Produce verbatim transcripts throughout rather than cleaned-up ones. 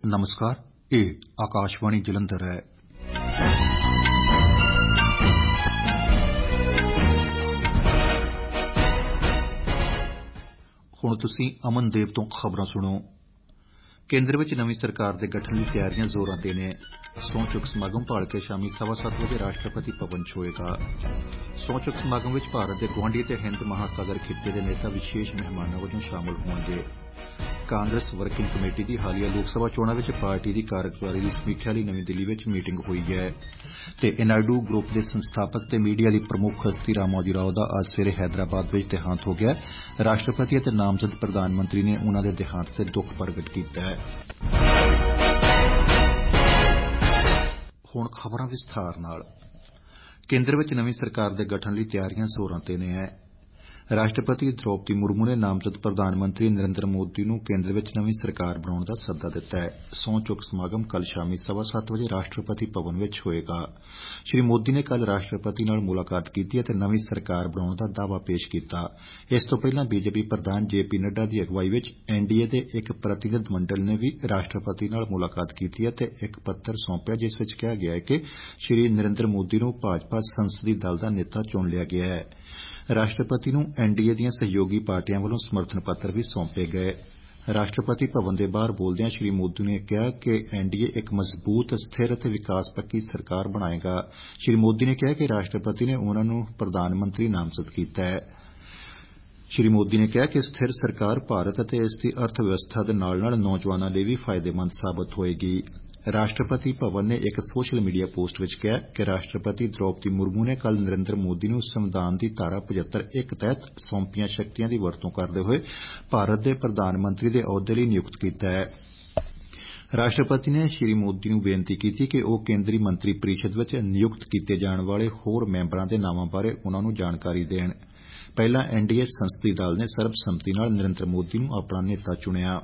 ਨਮਸਕਾਰ, ਇਹ ਆਕਾਸ਼ਵਾਣੀ ਜਲੰਧਰ ਹੈ। ਹੁਣ ਤੁਸੀਂ ਅਮਨਦੀਪ ਤੋਂ ਖਬਰਾਂ ਸੁਣੋ। ਕੇਂਦਰ ਵਿੱਚ ਨਵੀਂ ਸਰਕਾਰ ਦੇ ਗਠਨ ਲਈ ਤਿਆਰੀਆਂ ਜ਼ੋਰਾਂ ਤੇ ਨੇ। ਸਹੁੰ ਚੁੱਕ ਸਮਾਗਮ ਭਾਲ ਕੇ ਸ਼ਾਮੀ ਸਵਾ ਸੱਤ ਵਜੇ ਰਾਸ਼ਟਰਪਤੀ ਭਵਨ 'ਚ ਹੋਏਗਾ। ਸਹੁੰ ਚੁੱਕ ਸਮਾਗਮ ਵਿੱਚ ਭਾਰਤ ਦੇ ਗੁਆਂਢੀ ਅਤੇ ਹਿੰਦ ਮਹਾਸਾਗਰ ਖਿੱਤੇ ਦੇ ਨੇਤਾ ਵਿਸ਼ੇਸ਼ ਮਹਿਮਾਨਾਂ ਵਜੋਂ ਸ਼ਾਮਲ ਹੋਣਗੇ। ਕਾਂਗਰਸ ਵਰਕਿੰਗ ਕਮੇਟੀ ਦੀ ਹਾਲੀਆ ਲੋਕ ਸਭਾ ਚੋਣਾਂ ਵਿੱਚ ਪਾਰਟੀ ਦੀ ਕਾਰਗੁਜ਼ਾਰੀ ਦੀ ਸਮੀਖਿਆ ਲਈ ਨਵੀਂ ਦਿੱਲੀ ਵਿੱਚ ਮੀਟਿੰਗ ਹੋਈ ਹੈ ਤੇ ਇਨਾਇਡੂ ਗਰੁੱਪ ਦੇ ਸੰਸਥਾਪਕ ਤੇ ਮੀਡੀਆ ਦੀ ਪ੍ਰਮੁੱਖ ਹਸਤੀ ਰਾਮੋਜੀ ਰਾਓ ਦਾ ਅੱਜ ਸਵੇਰੇ ਹੈਦਰਾਬਾਦ ਵਿੱਚ ਦੇਹਾਂਤ ਹੋ ਗਿਆ। ਰਾਸ਼ਟਰਪਤੀ ਅਤੇ ਨਾਮਜ਼ਦ ਪ੍ਰਧਾਨ ਮੰਤਰੀ ਨੇ ਉਨ੍ਹਾਂ ਦੇ ਦੇਹਾਂਤ ਤੇ ਦੁੱਖ ਪ੍ਰਗਟ ਕੀਤਾ ਹੈ। ਹੁਣ ਖਬਰਾਂ ਵਿਸਥਾਰ ਨਾਲ। ਕੇਂਦਰ ਵਿੱਚ ਨਵੀਂ ਸਰਕਾਰ ਦੇ ਗਠਨ ਲਈ ਤਿਆਰੀਆਂ ਜ਼ੋਰਾਂ ਤੇ ਨੇ। ਰਾਸ਼ਟਰਪਤੀ ਦ੍ਰੌਪਦੀ ਮੁਰਮੂ ਨੇ ਨਾਮਜ਼ਦ ਪ੍ਰਧਾਨ ਮੰਤਰੀ ਨਰਿੰਦਰ ਮੋਦੀ ਨੂੰ ਕੇਂਦਰ ਵਿੱਚ ਨਵੀਂ ਸਰਕਾਰ ਬਣਾਉਣ ਦਾ ਸੱਦਾ ਦਿੱਤਾ ਹੈ। ਸਹੁੰ ਚੁੱਕ ਸਮਾਗਮ ਕੱਲ੍ਹ ਸ਼ਾਮੀ ਸਵਾ ਸੱਤ ਵਜੇ ਰਾਸ਼ਟਰਪਤੀ ਭਵਨ ਵਿੱਚ ਹੋਏਗਾ। ਸ੍ਰੀ ਮੋਦੀ ਨੇ ਕੱਲ੍ਹ ਰਾਸ਼ਟਰਪਤੀ ਨਾਲ ਮੁਲਾਕਾਤ ਕੀਤੀ ਅਤੇ ਨਵੀਂ ਸਰਕਾਰ ਬਣਾਉਣ ਦਾ ਦਾਅਵਾ ਪੇਸ਼ ਕੀਤਾ। ਇਸ ਤੋਂ ਪਹਿਲਾਂ ਬੀਜੇਪੀ ਪ੍ਰਧਾਨ ਜੇ ਪੀ ਨੱਡਾ ਦੀ ਅਗਵਾਈ ਵਿੱਚ ਐਨ ਡੀ ਏ ਦੇ ਇੱਕ ਪ੍ਰਤੀਨਿਧ ਮੰਡਲ ਨੇ ਵੀ ਰਾਸ਼ਟਰਪਤੀ ਨਾਲ ਮੁਲਾਕਾਤ ਕੀਤੀ ਹੈ ਅਤੇ ਇੱਕ ਪੱਤਰ ਸੌਂਪਿਆ ਜਿਸ ਵਿੱਚ ਕਿਹਾ ਗਿਆ ਹੈ ਕਿ ਸ੍ਰੀ ਨਰਿੰਦਰ ਮੋਦੀ ਨੂੰ ਭਾਜਪਾ ਸੰਸਦੀ ਦਲ ਦਾ ਨੇਤਾ ਚੁਣ ਲਿਆ ਗਿਆ ਹੈ। ਰਾਸ਼ਟਰਪਤੀ ਨੂੰ ਐਨ ਡੀ ਏ ਦੀਆਂ ਸਹਿਯੋਗੀ ਪਾਰਟੀਆਂ ਵੱਲੋਂ ਸਮਰਥਨ ਪੱਤਰ ਵੀ ਸੌਂਪੇ ਗਏ। ਰਾਸ਼ਟਰਪਤੀ ਭਵਨ ਦੇ ਬਾਹਰ ਬੋਲਦਿਆਂ ਸ੍ਰੀ ਮੋਦੀ ਨੇ ਕਿਹਾ ਕਿ ਐਨ ਡੀ ਏ ਇੱਕ ਮਜ਼ਬੂਤ, ਸਥਿਰ ਅਤੇ ਵਿਕਾਸ ਪੱਖੀ ਸਰਕਾਰ ਬਣਾਏਗਾ। ਸ੍ਰੀ ਮੋਦੀ ਨੇ ਕਿਹਾ ਕਿ ਰਾਸ਼ਟਰਪਤੀ ਨੇ ਉਨ੍ਹਾਂ ਨੂੰ ਪ੍ਰਧਾਨ ਮੰਤਰੀ ਨਾਮਜ਼ਦ ਕੀਤਾ ਹੈ। ਸ੍ਰੀ ਮੋਦੀ ਨੇ ਕਿਹਾ ਕਿ ਸਥਿਰ ਸਰਕਾਰ ਭਾਰਤ ਅਤੇ ਇਸ ਦੀ ਅਰਥ ਵਿਵਸਥਾ ਦੇ ਨਾਲ ਨਾਲ ਨੌਜਵਾਨਾਂ ਲਈ ਵੀ ਫਾਇਦੇਮੰਦ ਸਾਬਤ ਹੋਏਗੀ। ਰਾਸ਼ਟਰਪਤੀ ਭਵਨ ਨੇ ਇੱਕ ਸੋਸ਼ਲ ਮੀਡੀਆ ਪੋਸਟ ਵਿੱਚ ਕਿਹਾ ਕਿ ਰਾਸ਼ਟਰਪਤੀ ਦ੍ਰੌਪਦੀ ਮੁਰਮੂ ਨੇ ਕੱਲ੍ਹ ਨਰਿੰਦਰ ਮੋਦੀ ਨੂੰ ਸੰਵਿਧਾਨ ਦੀ ਧਾਰਾ ਪਝੱਤਰ ਇੱਕ ਤਹਿਤ ਸੌਂਪੀਆਂ ਸ਼ਕਤੀਆਂ ਦੀ ਵਰਤੋਂ ਕਰਦੇ ਹੋਏ ਭਾਰਤ ਦੇ ਪ੍ਰਧਾਨ ਮੰਤਰੀ ਦੇ ਅਹੁਦੇ ਲਈ ਨਿਯੁਕਤ ਕੀਤਾ ਹੈ। ਰਾਸ਼ਟਰਪਤੀ ਨੇ ਸ੍ਰੀ ਮੋਦੀ ਨੂੰ ਬੇਨਤੀ ਕੀਤੀ ਕਿ ਉਹ ਕੇਂਦਰੀ ਮੰਤਰੀ ਪਰਿਸ਼ਦ ਵਿੱਚ ਨਿਯੁਕਤ ਕੀਤੇ ਜਾਣ ਵਾਲੇ ਹੋਰ ਮੈਂਬਰਾਂ ਦੇ ਨਾਵਾਂ ਬਾਰੇ ਉਨ੍ਹਾਂ ਨੂੰ ਜਾਣਕਾਰੀ ਦੇਣ। ਪਹਿਲਾਂ ਐਨ ਡੀ ਏ ਸੰਸਦੀ ਦਲ ਨੇ ਸਰਬਸੰਮਤੀ ਨਾਲ ਨਰਿੰਦਰ ਮੋਦੀ ਨੂੰ ਆਪਣਾ ਨੇਤਾ ਚੁਣਿਆ।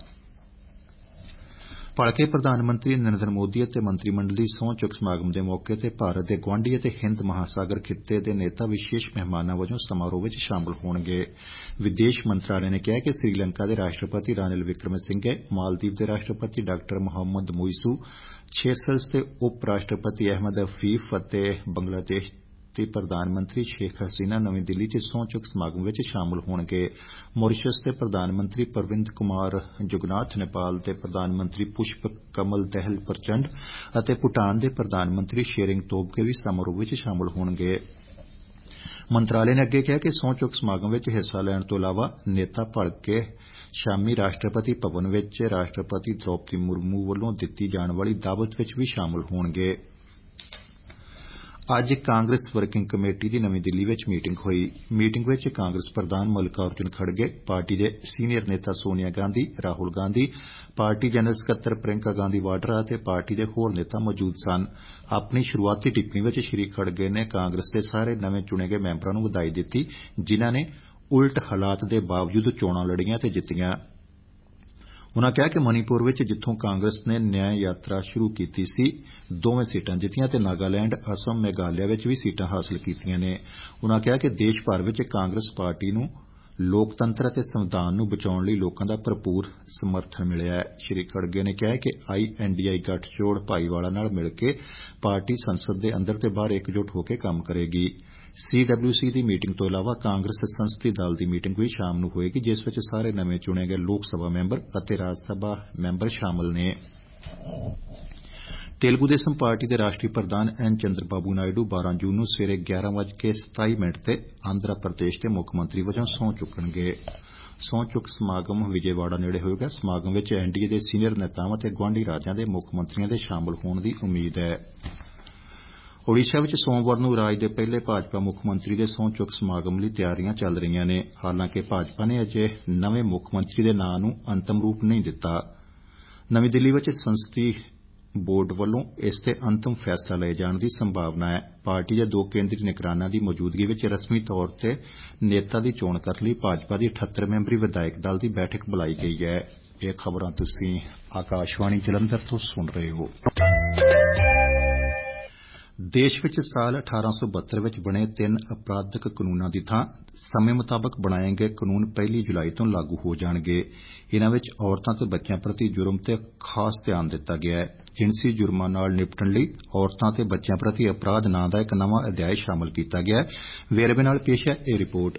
ਭਲਕੇ ਪ੍ਰਧਾਨ ਮੰਤਰੀ ਨਰਿੰਦਰ ਮੋਦੀ ਅਤੇ ਮੰਤਰੀ ਮੰਡਲ ਦੀ ਸਹੁੰ ਚੁੱਕ ਸਮਾਗਮ ਦੇ ਮੌਕੇ ਤੇ ਭਾਰਤ ਦੇ ਗੁਆਂਢੀ ਅਤੇ ਹਿੰਦ ਮਹਾਸਾਗਰ ਖਿੱਤੇ ਦੇ ਨੇਤਾ ਵਿਸ਼ੇਸ਼ ਮਹਿਮਾਨਾਂ ਵਜੋਂ ਸਮਾਰੋਹ ਵਿੱਚ ਸ਼ਾਮਲ ਹੋਣਗੇ। ਵਿਦੇਸ਼ ਮੰਤਰਾਲੇ ਨੇ ਕਿਹਾ ਕਿ ਸ੍ਰੀਲੰਕਾ ਦੇ ਰਾਸ਼ਟਰਪਤੀ ਰਾਨਿਲ ਵਿਕਰਮਸਿੰਘੇ, ਮਾਲਦੀਵ ਦੇ ਰਾਸ਼ਟਰਪਤੀ ਡਾਕਟਰ ਮੁਹੰਮਦ ਮੁਇਸੂ, ਸੇਸ਼ਲਸ ਦੇ ਉਪ ਰਾਸ਼ਟਰਪਤੀ ਅਹਿਮਦ ਅਫੀਫ ਅਤੇ ਬੰਗਲਾਦੇਸ਼ ਦੀ ਪ੍ਰਧਾਨ ਮੰਤਰੀ ਸ਼ੇਖ ਹਸੀਨਾ ਨਵੀਂ ਦਿੱਲੀ 'ਚ ਸਹੁੰ ਚੁੱਕ ਸਮਾਗਮ ਵਿੱਚ ਸ਼ਾਮਲ ਹੋਣਗੇ। ਮੌਰੀਸ਼ਸ ਦੇ ਪ੍ਰਧਾਨ ਮੰਤਰੀ ਪ੍ਰਵਿੰਦ ਕੁਮਾਰ ਜੁਗਨਾਥ, ਨੇਪਾਲ ਦੇ ਪ੍ਰਧਾਨ ਮੰਤਰੀ ਪੁਸ਼ਪ ਕਮਲ ਦਹਿਲ ਪ੍ਰਚੰਡ ਅਤੇ ਭੂਟਾਨ ਦੇ ਪ੍ਰਧਾਨ ਮੰਤਰੀ ਸ਼ੇਰਿੰਗ ਤੋਬਗੇ ਵੀ ਸਮਾਰੋਹ ਵਿੱਚ ਸ਼ਾਮਲ ਹੋਣਗੇ। ਮੰਤਰਾਲੇ ਨੇ ਅੱਗੇ ਕਿਹਾ ਕਿ ਸਹੁੰ ਚੁੱਕ ਸਮਾਗਮ ਵਿੱਚ ਹਿੱਸਾ ਲੈਣ ਤੋਂ ਇਲਾਵਾ ਨੇਤਾ ਭਲਕੇ ਸ਼ਾਮੀ ਰਾਸ਼ਟਰਪਤੀ ਭਵਨ ਵਿੱਚ ਰਾਸ਼ਟਰਪਤੀ ਦ੍ਰੌਪਦੀ ਮੁਰਮੂ ਵੱਲੋਂ ਦਿੱਤੀ ਜਾਣ ਵਾਲੀ ਦਾਵਤ ਵਿੱਚ ਵੀ ਸ਼ਾਮਲ ਹੋਣਗੇ। ਅੱਜ ਕਾਂਗਰਸ ਵਰਕਿੰਗ ਕਮੇਟੀ ਦੀ ਨਵੀਂ ਦਿੱਲੀ ਵਿੱਚ ਮੀਟਿੰਗ ਹੋਈ। ਮੀਟਿੰਗ ਵਿੱਚ ਕਾਂਗਰਸ ਪ੍ਰਧਾਨ ਮੱਲਿਕਾ ਅਰਜੁਨ ਖੜਗੇ, ਪਾਰਟੀ ਦੇ ਸੀਨੀਅਰ ਨੇਤਾ ਸੋਨੀਆ ਗਾਂਧੀ, ਰਾਹੁਲ ਗਾਂਧੀ, ਪਾਰਟੀ ਜਨਰਲ ਸਕੱਤਰ ਪ੍ਰਿਅੰਕਾ ਗਾਂਧੀ ਵਾਡਰਾ ਅਤੇ ਪਾਰਟੀ ਦੇ ਹੋਰ ਨੇਤਾ ਮੌਜੂਦ ਸਨ। ਆਪਣੀ ਸ਼ੁਰੂਆਤੀ ਟਿੱਪਣੀ ਵਿੱਚ ਸ੍ਰੀ ਖੜਗੇ ਨੇ ਕਾਂਗਰਸ ਦੇ ਸਾਰੇ ਨਵੇਂ ਚੁਣੇ ਗਏ ਮੈਂਬਰਾਂ ਨੂੰ ਵਧਾਈ ਦਿੱਤੀ ਜਿਨ੍ਹਾਂ ਨੇ ਉਲਟ ਹਾਲਾਤ ਦੇ ਬਾਵਜੂਦ ਚੋਣਾਂ ਲੜੀਆਂ ਅਤੇ ਜਿੱਤੀਆਂ। ਉਨ੍ਹਾਂ ਕਿਹਾ ਕਿ ਮਣੀਪੁਰ ਵਿੱਚ ਜਿੱਥੋਂ ਕਾਂਗਰਸ ਨੇ ਨਿਆਂ ਯਾਤਰਾ ਸ਼ੁਰੂ ਕੀਤੀ ਸੀ, ਦੋਵੇਂ ਸੀਟਾਂ ਜਿੱਤੀਆਂ ਅਤੇ ਨਾਗਾਲੈਂਡ, ਅਸਮ, ਮੇਘਾਲਿਆ ਵਿੱਚ ਵੀ ਸੀਟਾਂ ਹਾਸਲ ਕੀਤੀਆਂ ਨੇ। ਉਨ੍ਹਾਂ ਕਿਹਾ ਕਿ ਦੇਸ਼ ਭਰ ਵਿੱਚ ਕਾਂਗਰਸ ਪਾਰਟੀ ਨੂੰ ਲੋਕਤੰਤਰ ਅਤੇ ਸੰਵਿਧਾਨ ਨੂੰ ਬਚਾਉਣ ਲਈ ਲੋਕਾਂ ਦਾ ਭਰਪੂਰ ਸਮਰਥਨ ਮਿਲਿਆ ਹੈ। ਸ੍ਰੀ ਖੜਗੇ ਨੇ ਕਿਹਾ ਕਿ ਆਈ ਐਨ ਡੀ ਆਈ ਗੱਠਜੋੜ ਭਾਈਵਾਲਾ ਨਾਲ ਮਿਲ ਕੇ ਪਾਰਟੀ ਸੰਸਦ ਦੇ ਅੰਦਰ ਤੇ ਬਾਹਰ ਇਕਜੁੱਟ ਹੋ ਕੇ ਕੰਮ ਕਰੇਗੀ। ਸੀ ਡਬਲਿਊ ਸੀ ਦੀ ਮੀਟਿੰਗ ਤੋਂ ਇਲਾਵਾ ਕਾਂਗਰਸ ਸੰਸਦੀ ਦਲ ਦੀ ਮੀਟਿੰਗ ਵੀ ਸ਼ਾਮ ਨੂੰ ਹੋਏਗੀ ਜਿਸ ਵਿੱਚ ਸਾਰੇ ਨਵੇਂ ਚੁਣੇ ਗਏ ਲੋਕ ਸਭਾ ਮੈਂਬਰ ਅਤੇ ਰਾਜ ਸਭਾ ਮੈਂਬਰ ਸ਼ਾਮਲ ਨੇ। ਤੇਲਗੂ ਦੇਸਮ ਪਾਰਟੀ ਦੇ ਰਾਸ਼ਟਰੀ ਪ੍ਰਧਾਨ ਐਨ ਚੰਦਰਬਾਬੂ ਨਾਇਡੂ ਬਾਰਾਂ ਜੂਨ ਨੂੰ ਸਵੇਰੇ ਗਿਆਰਾਂ ਵੱਜ ਕੇ ਸਤਾਈ ਮਿੰਟ ਤੇ ਆਂਧਰਾ ਪ੍ਰਦੇਸ਼ ਦੇ ਮੁੱਖ ਮੰਤਰੀ ਵਜੋਂ ਸਹੁੰ ਚੁੱਕਣਗੇ। ਸਹੁੰ ਚੁੱਕ ਸਮਾਗਮ ਵਿਜੇਵਾੜਾ ਨੇੜੇ ਹੋਏਗਾ। ਸਮਾਗਮ ਵਿੱਚ ਐਨ ਡੀ ਏ ਦੇ ਸੀਨੀਅਰ ਨੇਤਾਵਾਂ ਅਤੇ ਗੁਆਂਢੀ ਰਾਜਾਂ ਦੇ ਮੁੱਖ ਮੰਤਰੀਆਂ ਦੇ ਸ਼ਾਮਲ ਹੋਣ ਦੀ ਉਮੀਦ ਹੈ। ਓਡੀਸ਼ਾ ਵਿੱਚ ਸੋਮਵਾਰ ਨੂੰ ਰਾਜ ਦੇ ਪਹਿਲੇ ਭਾਜਪਾ ਮੁੱਖ ਮੰਤਰੀ ਦੇ ਸਹੁੰ ਚੁੱਕ ਸਮਾਗਮ ਲਈ ਤਿਆਰੀਆਂ ਚੱਲ ਰਹੀਆਂ ਨੇ। ਹਾਲਾਂਕਿ ਭਾਜਪਾ ਨੇ ਅਜੇ ਨਵੇਂ ਮੁੱਖ ਮੰਤਰੀ ਦੇ ਨਾਂ ਨੂੰ ਅੰਤਮ ਰੂਪ ਨਹੀਂ ਦਿੱਤਾ। ਨਵੀਂ ਦਿੱਲੀ ਵਿੱਚ ਸੰਸਦੀ ਬੋਰਡ ਵੱਲੋਂ ਇਸ ਤੇ ਅੰਤਮ ਫੈਸਲਾ ਲਏ ਜਾਣ ਦੀ ਸੰਭਾਵਨਾ ਹੈ। ਪਾਰਟੀ ਦੇ ਦੋ ਕੇਂਦਰੀ ਨਿਗਰਾਨਾਂ ਦੀ ਮੌਜੂਦਗੀ ਵਿੱਚ ਰਸਮੀ ਤੌਰ ਤੇ ਨੇਤਾ ਦੀ ਚੋਣ ਕਰਨ ਲਈ ਭਾਜਪਾ ਦੀ ਅਠੱਤਰ ਮੈਂਬਰੀ ਵਿਧਾਇਕ ਦਲ ਦੀ ਬੈਠਕ ਬੁਲਾਈ ਗਈ ਹੈ। ਇਹ ਖਬਰਾਂ ਤੁਸੀਂ ਆਕਾਸ਼ਵਾਣੀ ਜਲੰਧਰ ਤੋਂ ਸੁਣ ਰਹੇ ਹੋ। ਦੇਸ਼ ਵਿੱਚ ਸਾਲ ਅਠਾਰਾਂ ਸੌ ਬਹੱਤਰ ਵਿੱਚ ਬਣੇ ਤਿੰਨ ਅਪਰਾਧਿਕ ਕਾਨੂੰਨਾਂ ਦੀ ਥਾਂ ਸਮੇਂ ਮੁਤਾਬਕ ਬਣਾਏ ਗਏ ਕਾਨੂੰਨ ਪਹਿਲੀ ਜੁਲਾਈ ਤੋਂ ਲਾਗੂ ਹੋ ਜਾਣਗੇ। ਇਨ੍ਹਾਂ ਵਿੱਚ ਔਰਤਾਂ ਤੇ ਬੱਚਿਆਂ ਪ੍ਰਤੀ ਜੁਰਮ ਤੇ ਖਾਸ ਧਿਆਨ ਦਿੱਤਾ ਗਿਆ ਹੈ। ਜਿਣਸੀ ਜੁਰਮਾਂ ਨਾਲ ਨਿਪਟਣ ਲਈ ਔਰਤਾਂ ਤੇ ਬੱਚਿਆਂ ਪ੍ਰਤੀ ਅਪਰਾਧ ਨਾਂ ਦਾ ਇੱਕ ਨਵਾਂ ਅਧਿਆਇ ਸ਼ਾਮਲ ਕੀਤਾ ਗਿਆ ਹੈ। ਵੇਰਵੇ ਨਾਲ ਪੇਸ਼ ਹੈ ਇਹ ਰਿਪੋਰਟ।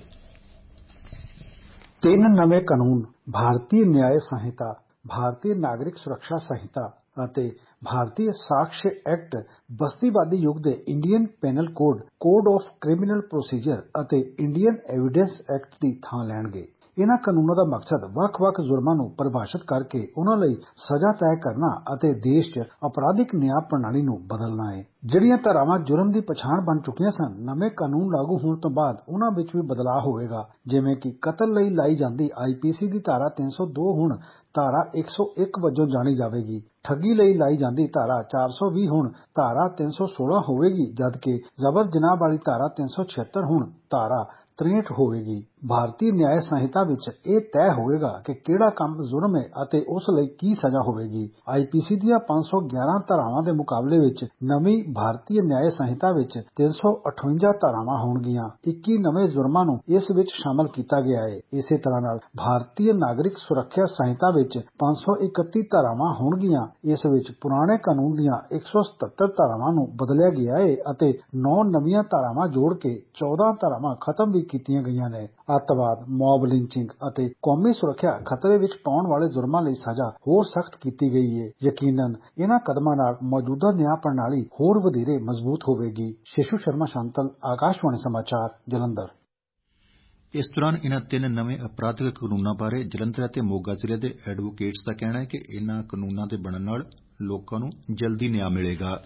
ਤਿੰਨ ਨਵੇਂ ਕਾਨੂੰਨ ਭਾਰਤੀ ਨਿਆਇ ਸੰਹਿਤਾ, ਭਾਰਤੀ ਨਾਗਰਿਕ ਸੁਰੱਖਿਆ ਸੰਹਿਤਾ ਅਤੇ ਭਾਰਤੀ ਸਾਕਸ਼ਯ ਐਕਟ ਬਸਤੀਵਾਦੀ ਯੁੱਗ ਦੇ Indian penal code, code of criminal procedure ਅਤੇ ਇੰਡੀਅਨ ਐਵੀਡੈਂਸ ਐਕਟ ਦੀ ਥਾਂ ਲੈਣਗੇ। ਇਨ੍ਹਾਂ ਕਾਨੂੰਨਾਂ ਦਾ ਮਕਸਦ ਵੱਖ-ਵੱਖ ਜੁਰਮਾਂ ਨੂੰ ਪਰਿਭਾਸ਼ਿਤ ਕਰਕੇ ਉਨ੍ਹਾਂ ਲਈ ਸਜ਼ਾ ਤੈਅ ਕਰਨਾ ਅਤੇ ਦੇਸ਼ 'ਚ ਅਪਰਾਧਿਕ ਨਿਆਂ ਪ੍ਰਣਾਲੀ ਨੂੰ ਬਦਲਣਾ ਹੈ। ਜਿਹੜੀਆਂ ਧਾਰਾਵਾਂ ਜੁਰਮ ਦੀ ਪਛਾਣ ਬਣ ਚੁੱਕੀਆਂ ਸਨ, ਨਵੇਂ ਕਾਨੂੰਨ ਲਾਗੂ ਹੋਣ ਤੋਂ ਬਾਅਦ ਉਨ੍ਹਾਂ ਵਿੱਚ ਵੀ ਬਦਲਾਅ ਹੋਵੇਗਾ। ਜਿਵੇਂ ਕਿ ਕਤਲ ਲਈ ਲਾਈ ਜਾਂਦੀ ਆਈ ਪੀ ਸੀ ਦੀ ਧਾਰਾ ਤਿੰਨ ਸੌ ਦੋ ਹੁਣ ਧਾਰਾ ਇੱਕ ਸੌ ਇੱਕ ਵਜੋਂ ਜਾਣੀ ਜਾਵੇਗੀ। ਠੱਗੀ ਲਈ ਲਾਈ ਜਾਂਦੀ ਧਾਰਾ ਚਾਰ ਸੌ ਵੀਹ ਹੁਣ ਧਾਰਾ ਤਿੰਨ ਸੌ ਸੋਲਾਂ ਹੋਵੇਗੀ, ਜਦਕਿ ਜ਼ਬਰ ਜਨਾਹ ਵਾਲੀ ਧਾਰਾ ਤਿੰਨ ਸੌ ਛਿਅੱਤਰ ਹੁਣ ਧਾਰਾ ਤਰੇਹਠ ਹੋਵੇਗੀ। ਭਾਰਤੀ ਨਿਆਇ ਸੰਹਿਤਾ ਵਿੱਚ ਇਹ ਤੈਅ ਹੋਵੇਗਾ ਕਿ ਕਿਹੜਾ ਕੰਮ ਜੁਰਮ ਹੈ ਅਤੇ ਉਸ ਲਈ ਕੀ ਸਜ਼ਾ ਹੋਵੇਗੀ। ਆਈ ਪੀ ਸੀ ਦੀਆਂ ਪੰਜ ਸੌ ਗਿਆਰਾਂ ਧਾਰਾਵਾਂ ਦੇ ਮੁਕਾਬਲੇ ਵਿੱਚ ਨਵੀਂ ਭਾਰਤੀ ਨਿਆਇ ਸੰਹਿਤਾ ਵਿੱਚ ਤਿੰਨ ਸੌ ਅਠਵੰਜਾ ਧਾਰਾਵਾਂ ਹੋਣਗੀਆਂ। ਇੱਕੀ ਨਵੇਂ ਜੁਰਮਾਂ ਨੂੰ ਇਸ ਵਿੱਚ ਸ਼ਾਮਲ ਕੀਤਾ ਗਿਆ ਹੈ। ਇਸੇ ਤਰ੍ਹਾਂ ਨਾਲ ਭਾਰਤੀ ਨਾਗਰਿਕ ਸੁਰੱਖਿਆ ਸੰਹਿਤਾ ਵਿੱਚ ਪੰਜ ਸੌ ਇਕੱਤੀ ਧਾਰਾਵਾਂ ਹੋਣਗੀਆਂ। ਇਸ ਵਿੱਚ ਪੁਰਾਣੇ ਕਾਨੂੰਨ ਦੀਆਂ ਇੱਕ ਸੌ ਸਤੱਤਰ ਧਾਰਾਵਾਂ ਨੂੰ ਬਦਲਿਆ ਗਿਆ ਹੈ ਅਤੇ ਨੌ ਨਵੀਆਂ ਧਾਰਾਵਾਂ ਜੋੜ ਕੇ ਚੌਦਾਂ ਧਾਰਾਵਾਂ ਖਤਮ ਵੀ ਕੀਤੀਆਂ ਗਈਆਂ ਨੇ। ਅੱਤਵਾਦ, ਮੌਬ ਲਿੰਚਿੰਗ ਅਤੇ ਕੌਮੀ ਸੁਰੱਖਿਆ ਖਤਰੇ ਵਿੱਚ ਪਾਉਣ ਵਾਲੇ ਜੁਰਮਾਂ ਲਈ ਸਜ਼ਾ ਹੋਰ ਸਖਤ ਕੀਤੀ ਗਈ ਹੈ। ਯਕੀਨਨ ਇਹਨਾਂ ਕਦਮਾਂ ਨਾਲ ਮੌਜੂਦਾ ਨਿਆਂ ਪ੍ਰਣਾਲੀ ਹੋਰ ਵਧੇਰੇ ਮਜ਼ਬੂਤ ਹੋਵੇਗੀ। ਸ਼ਿਸ਼ੂ ਸ਼ਰਮਾ ਸ਼ਾਂਤਲ, ਆਕਾਸ਼ਵਾਣੀ ਸਮਾਚਾਰ, ਜਲੰਧਰ। ਇਸ ਦੌਰਾਨ ਇਨ੍ਹਾਂ ਤਿੰਨ ਨਵੇਂ ਅਪਰਾਧਿਕ ਕਾਨੂੰਨਾਂ ਬਾਰੇ ਜਲੰਧਰ ਅਤੇ ਮੋਗਾ ਜ਼ਿਲ੍ਹੇ ਦੇ ਐਡਵੋਕੇਟਸ ਦਾ ਕਹਿਣਾ ਹੈ ਕਿ ਇਨ੍ਹਾਂ ਕਾਨੂੰਨਾਂ ਦੇ ਬਣਨ ਨਾਲ ਲੋਕਾਂ ਨੂੰ ਜਲਦੀ ਨਿਆਂ ਮਿਲੇਗਾ।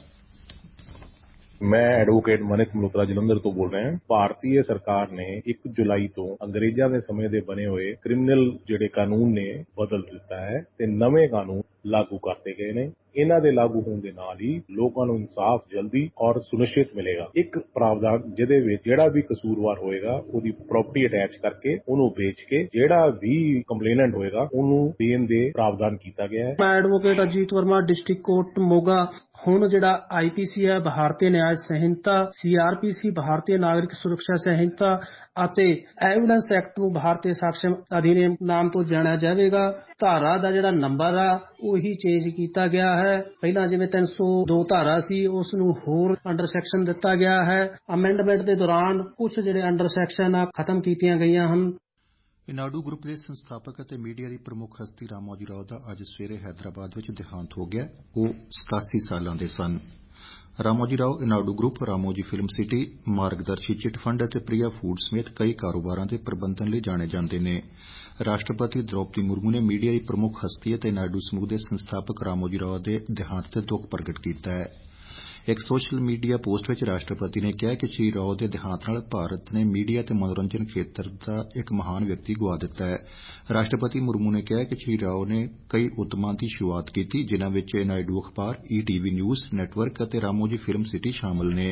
ਮੈਂ ਐਡਵੋਕੇਟ ਮਨਿਕ ਮਲਹੋਤਰਾ ਜਲੰਧਰ ਤੋਂ ਬੋਲ ਰਿਹਾ ਹਾਂ। ਭਾਰਤੀ ਸਰਕਾਰ ਨੇ ਇੱਕ ਜੁਲਾਈ ਤੋਂ ਅੰਗਰੇਜ਼ਾਂ ਦੇ ਸਮੇਂ ਦੇ ਬਣੇ ਹੋਏ ਕ੍ਰਿਮੀਨਲ ਜਿਹੜੇ ਕਾਨੂੰਨ ਨੇ ਬਦਲ ਦਿੱਤਾ ਹੈ ਤੇ ਨਵੇਂ ਕਾਨੂੰਨ ਲਾਗੂ ਕਰਤੇ ਗਏ ਨੇ। ਇਹਨਾਂ ਦੇ ਲਾਗੂ ਹੋਣ ਦੇ ਨਾਲ ਹੀ ਲੋਕਾਂ ਨੂੰ ਇਨਸਾਫ ਜਲਦੀ ਔਰ ਸੁਨਿਸ਼ਚਿਤ ਮਿਲੇਗਾ। ਇੱਕ ਪ੍ਰਾਵਧਾਨ ਜਿਹਦੇ ਵਿੱਚ ਜਿਹੜਾ ਵੀ ਕਸੂਰਵਾਰ ਹੋਏਗਾ ਉਹਦੀ ਪ੍ਰਾਪਰਟੀ ਅਟੈਚ ਕਰਕੇ ਉਹਨੂੰ ਵੇਚ ਕੇ ਜਿਹੜਾ ਵੀ ਕੰਪਲੇਨੈਂਟ ਹੋਏਗਾ ਉਹਨੂੰ ਦੇਣ ਦੇ ਪ੍ਰਾਵਧਾਨ ਕੀਤਾ ਗਿਆ ਹੈ। ਮੈਂ advocate Ajit Verma, district court Moga. ਹੁਣ ਜਿਹੜਾ ਆਈ ਪੀ ਸੀ ਹੈ ਭਾਰਤੀ ਨਿਆਇ ਸੰਹਿਤਾ, ਸੀ ਆਰ ਪੀ ਸੀ ਭਾਰਤੀ ਨਾਗਰਿਕ ਸੁਰੱਖਿਆ ਸੰਹਿਤਾ ਅਤੇ ਐਵੀਡੈਂਸ ਐਕਟ ਨੂੰ ਭਾਰਤੀ ਸਾਕਸ਼ਯ ਅਧਿਨਿਯਮ ਨਾਮ ਤੋਂ ਜਾਣਿਆ ਜਾਵੇਗਾ। ਧਾਰਾ ਦਾ ਜਿਹੜਾ ਨੰਬਰ ਆ ਉਹੀ ਚੇਂਜ ਕੀਤਾ ਗਿਆ ਹੈ। ਪਹਿਲਾਂ ਜਿਵੇਂ ਤਿੰਨ ਸੌ ਦੋ ਧਾਰਾ ਸੀ ਉਸ ਨੂੰ ਹੋਰ ਅੰਡਰ ਸੈਕਸ਼ਨ ਦਿੱਤਾ ਗਿਆ ਹੈ। ਅਮੈਂਡਮੈਂਟ ਦੇ ਦੌਰਾਨ ਕੁਝ ਜਿਹੜੇ ਅੰਡਰ ਸੈਕਸ਼ਨ ਆ ਖਤਮ ਕੀਤੀਆਂ ਗਈਆਂ ਹਨ। ਇਨਾਡੂ ਗਰੁੱਪ ਦੇ ਸੰਸਥਾਪਕ ਅਤੇ ਮੀਡੀਆ ਦੀ ਪ੍ਰਮੁੱਖ ਹਸਤੀ ਰਾਮੋਜੀ ਰਾਓ ਦਾ ਅੱਜ ਸਵੇਰੇ ਹੈਦਰਾਬਾਦ ਵਿੱਚ ਦੇਹਾਂਤ ਹੋ ਗਿਆ। ਉਹ ਸਤਾਸੀ ਸਾਲਾਂ ਦੇ ਸਨ। Ramoji Rao Eenadu group, Ramoji film city, Margadarsi chit fund ਅਤੇ ਪ੍ਰਿਆ ਫੂਡ ਸਮੇਤ ਕਈ ਕਾਰੋਬਾਰਾਂ ਦੇ ਪ੍ਰਬੰਧਨ ਲਈ ਜਾਣੇ ਜਾਂਦੇ ਨੇ। ਰਾਸ਼ਟਰਪਤੀ ਦ੍ਰੌਪਦੀ ਮੁਰਮੂ ਨੇ ਮੀਡੀਆ ਦੀ ਪ੍ਰਮੁੱਖ ਹਸਤੀ ਅਤੇ ਇਨਾਡੂ ਸਮੂਹ ਦੇ ਸੰਸਥਾਪਕ ਰਾਮੋਜੀ ਰਾਓ ਦੇ ਦੇਹਾਂਤ ਤੇ ਦੁੱਖ ਪ੍ਰਗਟ ਕੀਤਾ ਹੈ। ਇੱਕ ਸੋਸ਼ਲ ਮੀਡੀਆ ਪੋਸਟ ਵਿੱਚ ਰਾਸ਼ਟਰਪਤੀ ਨੇ ਕਿਹਾ ਕਿ ਸ਼੍ਰੀ ਰਾਓ ਦੇ ਦੇਹਾਂਤ ਨਾਲ ਭਾਰਤ ਨੇ ਮੀਡੀਆ ਤੇ ਮਨੋਰੰਜਨ ਖੇਤਰ ਦਾ ਇੱਕ ਮਹਾਨ ਵਿਅਕਤੀ ਗੁਆ ਦਿੱਤਾ ਹੈ। ਰਾਸ਼ਟਰਪਤੀ ਮੁਰਮੂ ਨੇ ਕਿਹਾ ਕਿ ਸ਼੍ਰੀ ਰਾਓ ਨੇ ਕਈ ਉਦਮਾਂ ਦੀ ਸ਼ੁਰੂਆਤ ਕੀਤੀ, ਜਿਨ੍ਹਾਂ ਵਿੱਚ ਨਾਇਡੂ ਅਖਬਾਰ, E T V news network ਅਤੇ ਰਾਮੋਜੀ ਫਿਲਮ ਸਿਟੀ ਸ਼ਾਮਲ ਨੇ।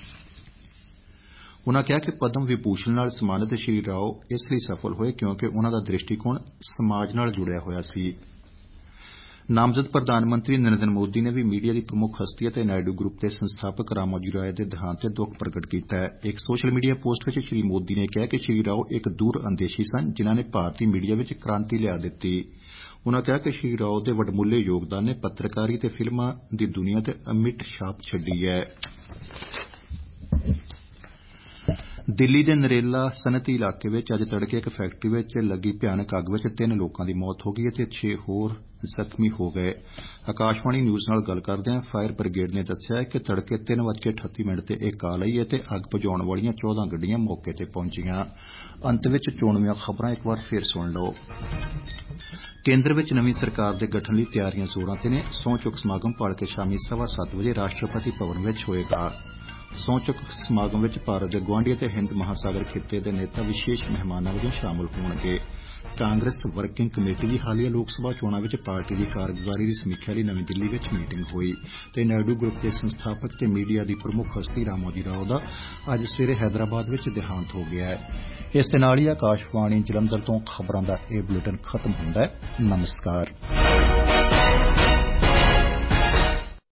ਉਨ੍ਹਾਂ ਕਿਹਾ ਕਿ ਪਦਮ ਵਿਭੂਸ਼ਣ ਨਾਲ ਸਨਮਾਨਿਤ ਸ਼੍ਰੀ ਰਾਓ ਇਸ ਲਈ ਸਫਲ ਹੋਏ ਕਿਉਂਕਿ ਉਨ੍ਹਾਂ ਦਾ ਦ੍ਰਿਸ਼ਟੀਕੋਣ ਸਮਾਜ ਨਾਲ ਜੁੜਿਆ ਹੋਇਆ ਸੀ। ਨਾਮਜ਼ਦ ਪ੍ਰਧਾਨ ਮੰਤਰੀ ਨਰਿੰਦਰ ਮੋਦੀ ਨੇ ਵੀ ਮੀਡੀਆ ਦੀ ਪ੍ਰਮੁੱਖ ਹਸਤੀ ਅਤੇ ਨਾਇਡੂ ਗਰੁੱਪ ਦੇ ਸੰਸਥਾਪਕ ਰਾਮੋਜੀ ਰਾਓ ਦੇ ਦੇਹਾਂਤ ਤੇ ਦੁੱਖ ਪ੍ਰਗਟ ਕੀਤਾ ਹੈ। ਇੱਕ ਸੋਸ਼ਲ ਮੀਡੀਆ ਪੋਸਟ ਵਿੱਚ ਸ਼੍ਰੀ ਮੋਦੀ ਨੇ ਕਿਹਾ ਕਿ ਸ਼੍ਰੀ ਰਾਓ ਇੱਕ ਦੂਰ ਅੰਦੇਸ਼ੀ ਸਨ, ਜਿਨ੍ਹਾਂ ਨੇ ਭਾਰਤੀ ਮੀਡੀਆ ਵਿੱਚ ਕ੍ਰਾਂਤੀ ਲਿਆ ਦਿੱਤੀ। ਉਨ੍ਹਾਂ ਕਿਹਾ ਕਿ ਸ਼੍ਰੀ ਰਾਓ ਦੇ ਵਡਮੁੱਲੇ ਯੋਗਦਾਨ ਨੇ ਪੱਤਰਕਾਰੀ ਤੇ ਫਿਲਮਾਂ ਦੀ ਦੁਨੀਆ ਤੇ ਅਮਿੱਟ ਛਾਪ ਛੱਡੀ ਹੈ। ਦਿੱਲੀ ਦੇ ਨਰੇਲਾ ਸਨਅਤੀ ਇਲਾਕੇ ਵਿੱਚ ਅੱਜ ਤੜਕੇ ਇੱਕ ਫੈਕਟਰੀ ਵਿੱਚ ਲੱਗੀ ਭਿਆਨਕ ਅੱਗ ਵਿੱਚ ਤਿੰਨ ਲੋਕਾਂ ਦੀ ਮੌਤ ਹੋ ਗਈ ਅਤੇ ਛੇ ਹੋਰ ਜ਼ਖਮੀ ਹੋ ਗਏ। ਆਕਾਸ਼ਵਾਣੀ ਨਿਊਜ਼ ਨਾਲ ਗੱਲ ਕਰਦਿਆਂ ਫਾਇਰ ਬ੍ਰਿਗੇਡ ਨੇ ਦੱਸਿਆ ਕਿ ਤੜਕੇ ਤਿੰਨ ਵੱਜ ਕੇ ਅਠੱਤੀ ਮਿੰਟ ਤੇ ਇਹ ਕਾਲ ਆਈ ਅਤੇ ਅੱਗ ਬੁਝਾਉਣ ਵਾਲੀਆਂ ਚੌਦਾਂ ਗੱਡੀਆਂ ਮੌਕੇ ਤੇ ਪਹੁੰਚੀਆਂ। ਅੰਤ ਵਿੱਚ ਚੋਣਵੀਆਂ ਖਬਰਾਂ ਇੱਕ ਵਾਰ ਫਿਰ ਸੁਣ ਲਓ। ਕੇਂਦਰ ਵਿੱਚ ਨਵੀਂ ਸਰਕਾਰ ਦੇ ਗਠਨ ਲਈ ਤਿਆਰੀਆਂ ਜ਼ੋਰਾਂ ਤੇ ਨੇ। ਸਹੁੰ ਚੁੱਕ ਸਮਾਗਮ ਭਲਕੇ ਸ਼ਾਮੀ ਸਵਾ ਸੱਤ ਵਜੇ ਰਾਸ਼ਟਰਪਤੀ ਭਵਨ ਵਿੱਚ ਹੋਏਗਾ। ਸਹੁੰ ਚੁੱਕ ਸਮਾਗਮ ਵਿੱਚ ਭਾਰਤ ਦੇ ਗੁਆਂਢੀ ਅਤੇ ਹਿੰਦ ਮਹਾਸਾਗਰ ਖਿੱਤੇ ਦੇ ਨੇਤਾ ਵਿਸ਼ੇਸ਼ ਮਹਿਮਾਨਾਂ ਵਜੋਂ ਸ਼ਾਮਲ ਹੋਣਗੇ। ਕਾਂਗਰਸ ਵਰਕਿੰਗ ਕਮੇਟੀ ਦੀ ਹਾਲੀਆ ਲੋਕ ਸਭਾ ਚੋਣਾਂ ਵਿੱਚ ਪਾਰਟੀ ਦੀ ਕਾਰਗੁਜ਼ਾਰੀ ਦੀ ਸਮੀਖਿਆ ਲਈ ਨਵੀਂ ਦਿੱਲੀ ਵਿੱਚ ਮੀਟਿੰਗ ਹੋਈ ਤੇ ਨਾਇਡੂ ਗਰੁੱਪ ਦੇ ਸੰਸਥਾਪਕ ਤੇ ਮੀਡੀਆ ਦੀ ਪ੍ਰਮੁੱਖ ਹਸਤੀ ਰਾਮੋਜੀ ਰਾਓ ਦਾ ਅੱਜ ਸਵੇਰੇ ਹੈਦਰਾਬਾਦ ਵਿੱਚ ਦੇਹਾਂਤ ਹੋ ਗਿਆ ਹੈ। ਇਸ ਦੇ ਨਾਲ ਹੀ ਆਕਾਸ਼ਵਾਣੀ ਜਲੰਧਰ ਤੋਂ ਖਬਰਾਂ ਦਾ ਇਹ ਬੁਲੇਟਿਨ ਖਤਮ ਹੁੰਦਾ ਹੈ। ਨਮਸਕਾਰ।